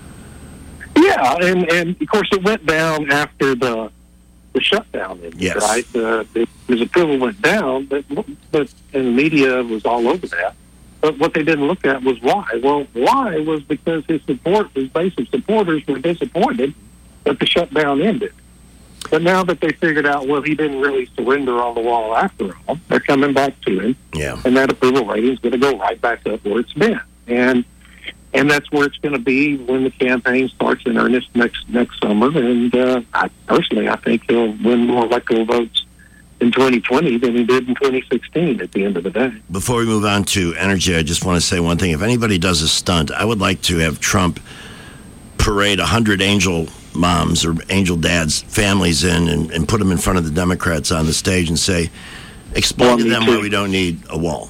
Yeah, and of course it went down after the shutdown ended,
yes,
right? His approval went down, but and the media was all over that. But what they didn't look at was why. Well, why was because his base of supporters were disappointed that the shutdown ended. But now that they figured out, well, he didn't really surrender on the wall after all, they're coming back to him.
Yeah.
And that approval rating is going to go right back up where it's been. And that's where it's going to be when the campaign starts in earnest next summer. And I think he'll win more electoral votes in 2020 than he did in 2016 at the end of the day.
Before we move on to energy, I just want to say one thing. If anybody does a stunt, I would like to have Trump parade 100 angel moms or angel dads families in and put them in front of the Democrats on the stage and say, explain to them why we don't need a wall.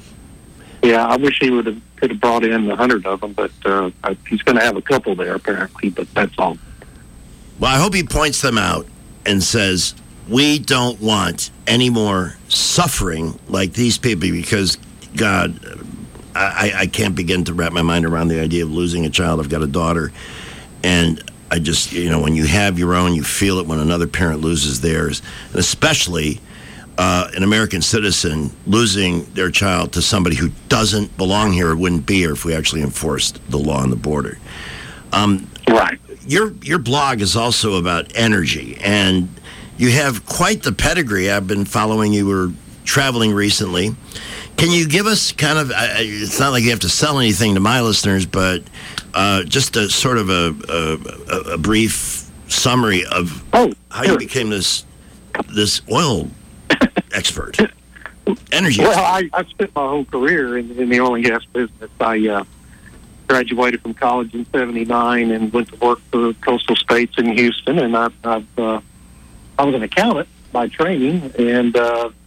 Yeah, I wish he could have brought in 100 of them, but he's going to have a couple there apparently, but that's all.
Well, I hope he points them out and says, we don't want any more suffering like these people because, God, I can't begin to wrap my mind around the idea of losing a child. I've got a daughter, and I just, when you have your own, you feel it when another parent loses theirs, and especially an American citizen losing their child to somebody who doesn't belong here or wouldn't be here if we actually enforced the law on the border.
Right.
Your blog is also about energy, and you have quite the pedigree. I've been following you. Were traveling recently. Can you give us kind of, it's not like you have to sell anything to my listeners, but just a sort of a brief summary of how you became this oil expert, energy expert.
Well, I spent my whole career in the oil and gas business. I graduated from college in '79 and went to work for Coastal States in Houston, and I was an accountant by training, and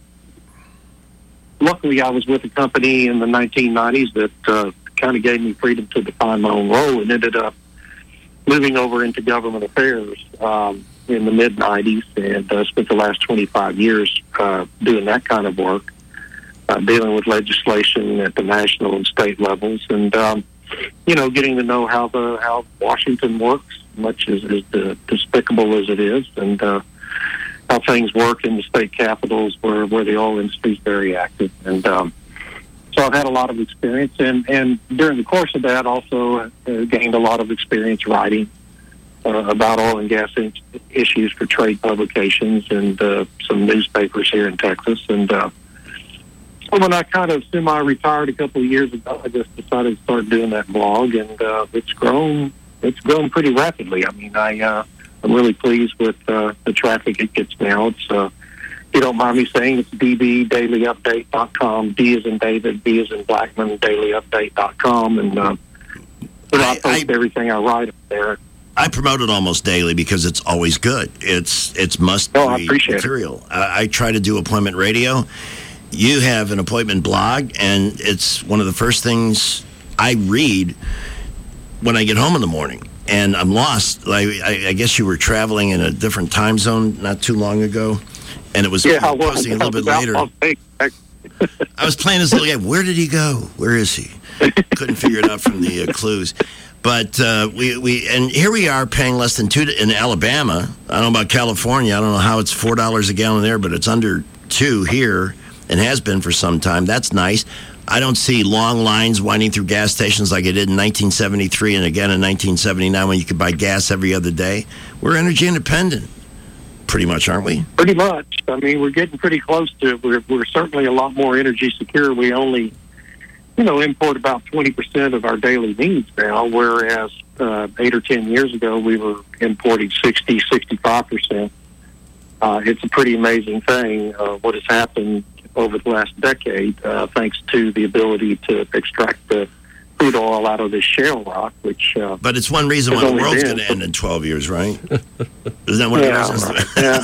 luckily I was with a company in the 1990s that kind of gave me freedom to define my own role, and ended up moving over into government affairs in the mid-90s, and spent the last 25 years doing that kind of work. dealing with legislation at the national and state levels, and getting to know how Washington works, much as despicable as it is, and how things work in the state capitals where the oil industry is very active. And so I've had a lot of experience, and during the course of that, also gained a lot of experience writing about oil and gas issues for trade publications and some newspapers here in Texas. And when I kind of semi-retired a couple of years ago, I just decided to start doing that blog, and it's grown pretty rapidly. I mean, I'm really pleased with the traffic it gets now. It's if you don't mind me saying, it's dbdailyupdate.com. D as in David, B as in Blackman, dailyupdate.com, and I post everything I write up there.
I promote it almost daily because it's always good. It's must-read material. I try to do appointment radio. You have an appointment blog, and it's one of the first things I read when I get home in the morning. And I'm lost. I guess you were traveling in a different time zone not too long ago, and it was posting a little bit later. I was playing this little guy. Where did he go? Where is he? Couldn't figure it out from the clues. But and here we are paying less than $2 in Alabama. I don't know about California. I don't know how it's $4 a gallon there, but it's under $2 here and has been for some time. That's nice. I don't see long lines winding through gas stations like I did in 1973 and again in 1979 when you could buy gas every other day. We're energy independent, pretty much, aren't we?
Pretty much. I mean, we're getting pretty close to it. We're certainly a lot more energy secure. We only, import about 20% of our daily needs now, whereas 8 or 10 years ago we were importing 60, 65%. It's a pretty amazing thing what has happened over the last decade, thanks to the ability to extract the crude oil out of this shale rock, which...
but it's one reason why the world's going to end in 12 years, right? Is that one of the reasons?
Yeah.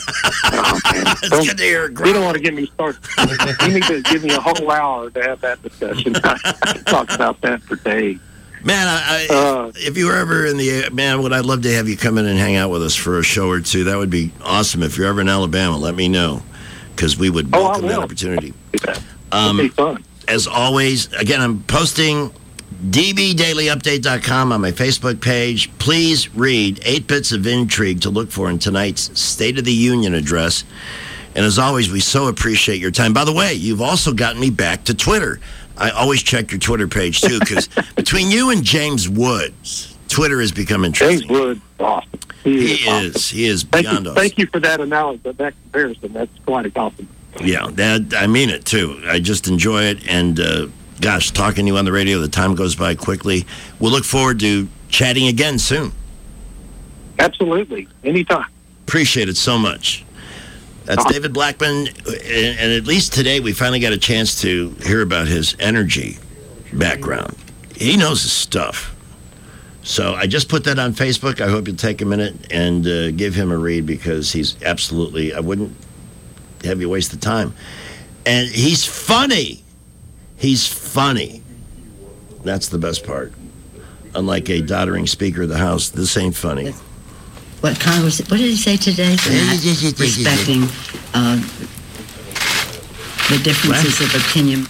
It's good to hear.
You don't want to get me started. You need to give me a whole hour to have that discussion. I can talk about that for days.
Man, if you were ever in the... Man, would I love to have you come in and hang out with us for a show or two. That would be awesome. If you're ever in Alabama, let me know, because we would welcome that opportunity.
It'd be fun.
As always, again, I'm posting dbdailyupdate.com on my Facebook page. Please read 8 Bits of Intrigue to look for in tonight's State of the Union address. And as always, we so appreciate your time. By the way, you've also gotten me back to Twitter. I always check your Twitter page, too, because between you and James Woods, Twitter has become interesting.
James Woods, awesome. He
is beyond awesome.
Thank you for that analysis, that comparison. That's quite a compliment.
Yeah, I mean it, too. I just enjoy it, and gosh, talking to you on the radio, the time goes by quickly. We'll look forward to chatting again soon.
Absolutely. Anytime.
Appreciate it so much. That's David Blackman, and at least today we finally got a chance to hear about his energy background. He knows his stuff. So I just put that on Facebook. I hope you'll take a minute and give him a read, because he's absolutely, I wouldn't have you waste the time. And he's funny. He's funny. That's the best part. Unlike a doddering Speaker of the House, this ain't funny.
What did he say today? Respecting the differences of opinion.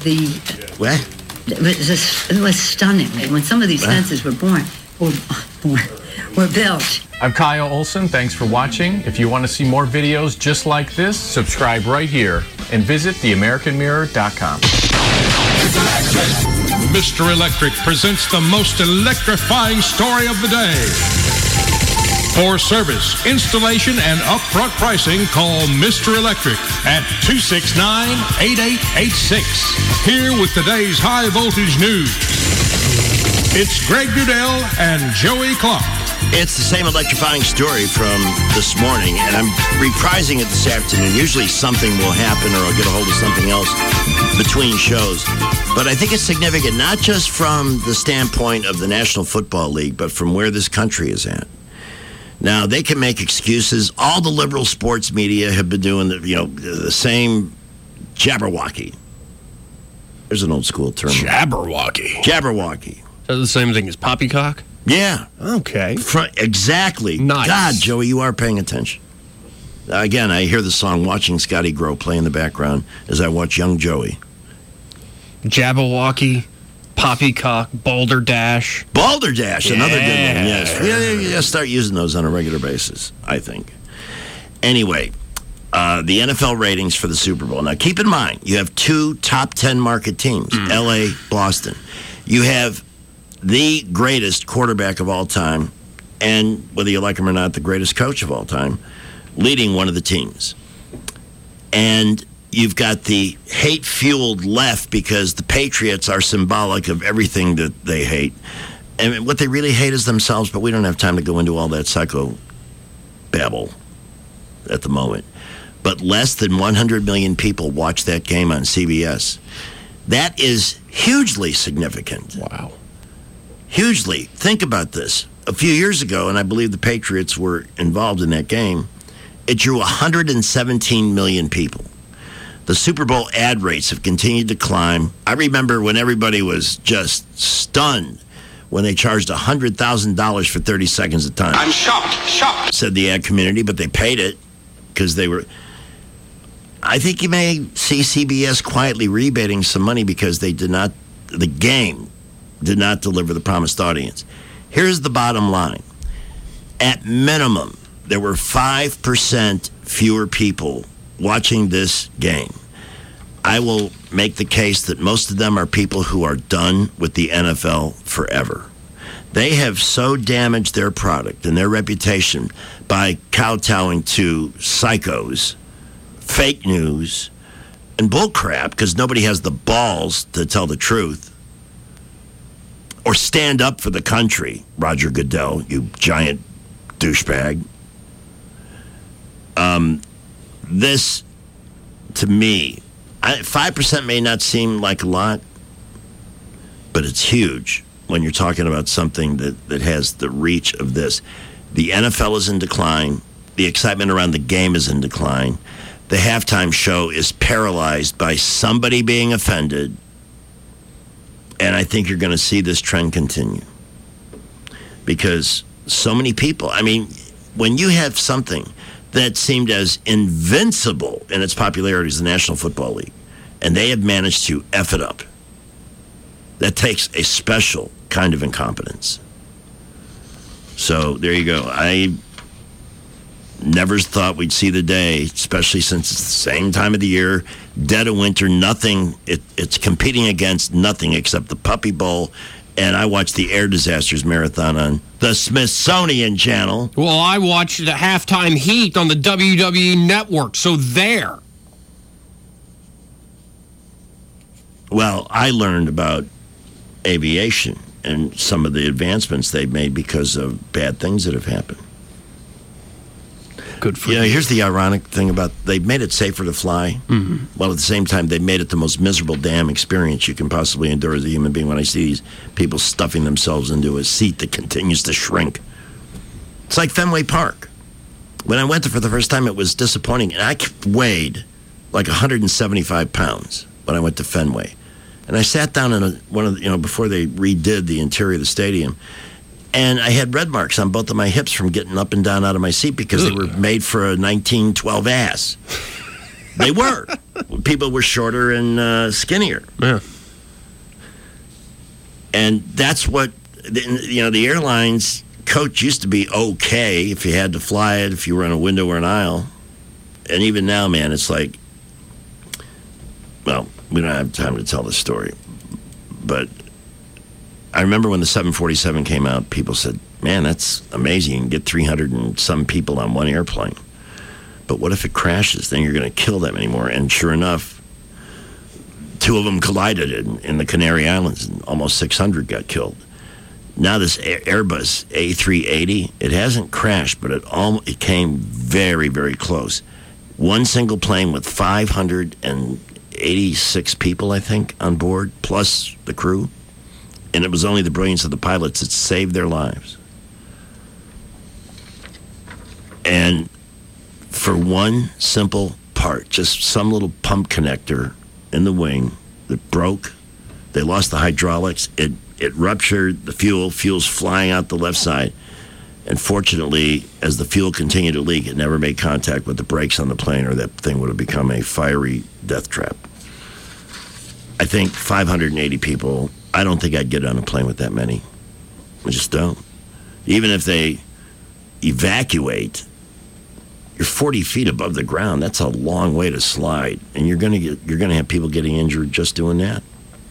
It was stunning when some of these fences were built.
I'm Kyle Olson. Thanks for watching. If you want to see more videos just like this, subscribe right here and visit theamericanmirror.com.
Mr. Electric presents the most electrifying story of the day. For service, installation, and upfront pricing, call Mr. Electric at 269-8886. Here with today's high voltage news, it's Greg Dudell and Joey Clark.
It's the same electrifying story from this morning, and I'm reprising it this afternoon. Usually something will happen, or I'll get a hold of something else between shows. But I think it's significant, not just from the standpoint of the National Football League, but from where this country is at. Now, they can make excuses. All the liberal sports media have been doing the same jabberwocky. There's an old school term.
Jabberwocky.
Jabberwocky.
Is that the same thing as poppycock?
Yeah.
Okay.
Exactly.
Nice.
God, Joey, you are paying attention. Again, I hear the song Watching Scotty Grow play in the background as I watch young Joey
Jabberwocky, Poppycock, Boulder Dash.
Boulder Dash, another good one, yes. You gotta start using those on a regular basis, I think. Anyway, the NFL ratings for the Super Bowl. Now, keep in mind, you have 2 top 10 market teams, L.A., Boston. You have the greatest quarterback of all time, and whether you like him or not, the greatest coach of all time, leading one of the teams. And you've got the hate-fueled left because the Patriots are symbolic of everything that they hate. And what they really hate is themselves, but we don't have time to go into all that psycho-babble at the moment. But less than 100 million people watched that game on CBS. That is hugely significant.
Wow.
Hugely. Think about this. A few years ago, and I believe the Patriots were involved in that game, it drew 117 million people. The Super Bowl ad rates have continued to climb. I remember when everybody was just stunned when they charged $100,000 for 30 seconds of time.
I'm shocked,
said the ad community, but they paid it because they were... I think you may see CBS quietly rebating some money because the game did not deliver the promised audience. Here's the bottom line. At minimum, there were 5% fewer people watching this game. I will make the case that most of them are people who are done with the NFL forever. They have so damaged their product and their reputation by kowtowing to psychos, fake news, and bullcrap because nobody has the balls to tell the truth or stand up for the country. Roger Goodell, you giant douchebag. This, to me, 5% may not seem like a lot, but it's huge when you're talking about something that has the reach of this. The NFL is in decline. The excitement around the game is in decline. The halftime show is paralyzed by somebody being offended, and I think you're going to see this trend continue because so many people, I mean, when you have something that seemed as invincible in its popularity as the National Football League, and they have managed to F it up. That takes a special kind of incompetence. So there you go. I never thought we'd see the day, especially since it's the same time of the year, dead of winter, nothing. It's competing against nothing except the Puppy Bowl. And I watched the Air Disasters Marathon on the Smithsonian Channel.
Well, I watched the halftime heat on the WWE Network, so there.
Well, I learned about aviation and some of the advancements they've made because of bad things that have happened.
Good for you.
Here's the ironic thing about they've made it safer to fly. Mm-hmm. While at the same time, they've made it the most miserable damn experience you can possibly endure as a human being when I see these people stuffing themselves into a seat that continues to shrink. It's like Fenway Park. When I went there for the first time, it was disappointing. And I weighed like 175 pounds when I went to Fenway. And I sat down in before they redid the interior of the stadium. And I had red marks on both of my hips from getting up and down out of my seat because they were made for a 1912 ass. They were. People were shorter and skinnier.
Yeah.
And that's what, the airlines coach used to be okay if you had to fly it, if you were in a window or an aisle. And even now, man, it's like, well, we don't have time to tell the story. But I remember when the 747 came out, people said, man, that's amazing. You can get 300 and some people on one airplane. But what if it crashes? Then you're going to kill that many more. And sure enough, 2 of them collided in the Canary Islands, and almost 600 got killed. Now this Airbus A380, it hasn't crashed, but it came very, very close. One single plane with 586 people, I think, on board, plus the crew. And it was only the brilliance of the pilots that saved their lives. And for one simple part, just some little pump connector in the wing that broke, they lost the hydraulics, it ruptured the fuel's flying out the left side. And fortunately, as the fuel continued to leak, it never made contact with the brakes on the plane, or that thing would have become a fiery death trap. I think 580 people, I don't think I'd get on a plane with that many. I just don't. Even if they evacuate, you're 40 feet above the ground. That's a long way to slide, and you're going to have people getting injured just doing that.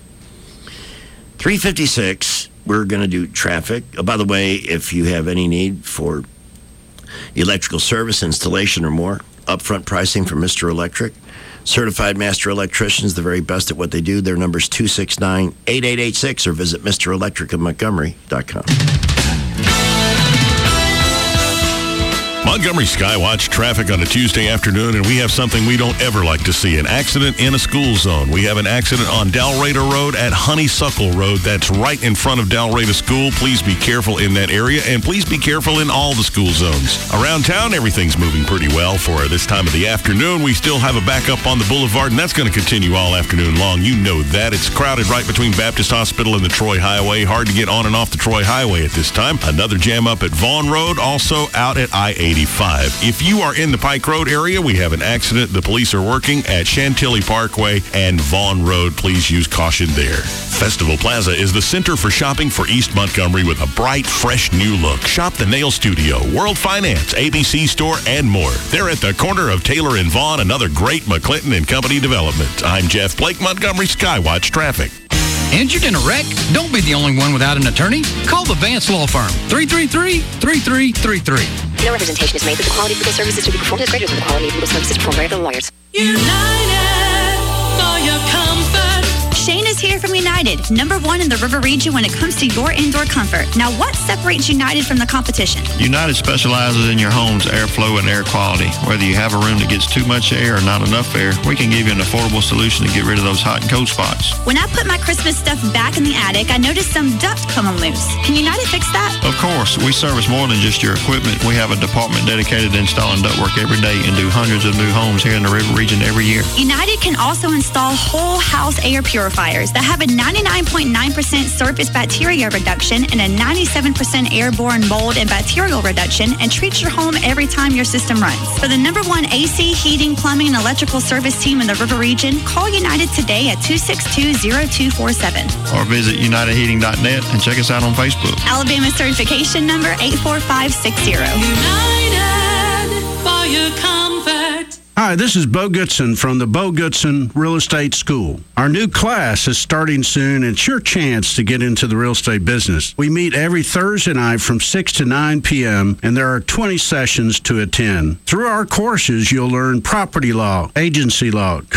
3:56. We're going to do traffic. Oh, by the way, if you have any need for electrical service, installation, or more, upfront pricing from Mr. Electric. Certified master electricians, the very best at what they do. Their number is 269-8886 or visit MrElectricofMontgomery.com.
Montgomery Skywatch traffic on a Tuesday afternoon, and we have something we don't ever like to see, an accident in a school zone. We have an accident on Dalraida Road at Honeysuckle Road. That's right in front of Dalraida School. Please be careful in that area, and please be careful in all the school zones. Around town, everything's moving pretty well for this time of the afternoon. We still have a backup on the boulevard, and that's going to continue all afternoon long. You know that. It's crowded right between Baptist Hospital and the Troy Highway. Hard to get on and off the Troy Highway at this time. Another jam up at Vaughn Road, also out at I-85. If you are in the Pike Road area, we have an accident. The police are working at Chantilly Parkway and Vaughn Road. Please use caution there. Festival Plaza is the center for shopping for East Montgomery with a bright, fresh new look. Shop the Nail Studio, World Finance, ABC Store, and more. They're at the corner of Taylor and Vaughn, another great McClinton and Company development. I'm Jeff Blake, Montgomery Skywatch Traffic.
Injured in a wreck? Don't be the only one without an attorney. Call the Vance Law Firm, 333-3333.
No representation is made that the quality of legal services to be performed is greater than the quality of legal services performed by other lawyers.
United for your comfort.
Shane is here from United, #1 in the River region when it comes to your indoor comfort. Now, what separates United from the competition?
United specializes in your home's airflow and air quality. Whether you have a room that gets too much air or not enough air, we can give you an affordable solution to get rid of those hot and cold spots.
When I put my Christmas stuff back in the attic, I noticed some duct coming loose. Can United fix that?
Of course, we service more than just your equipment. We have a department dedicated to installing ductwork every day and do hundreds of new homes here in the River region every year.
United can also install whole house air purifiers that have a 99.9% surface bacteria reduction and a 97% airborne mold and bacterial reduction, and treat your home every time your system runs. For the #1 AC, heating, plumbing, and electrical service team in the River region, call United today at 262-0247.
Or visit UnitedHeating.net and check us out on Facebook.
Alabama certification number 84560.
United for your comfort.
Hi, this is Bo Goodson from the Bo Goodson Real Estate School. Our new class is starting soon, and it's your chance to get into the real estate business. We meet every Thursday night from 6 to 9 p.m., and there are 20 sessions to attend. Through our courses, you'll learn property law, agency law,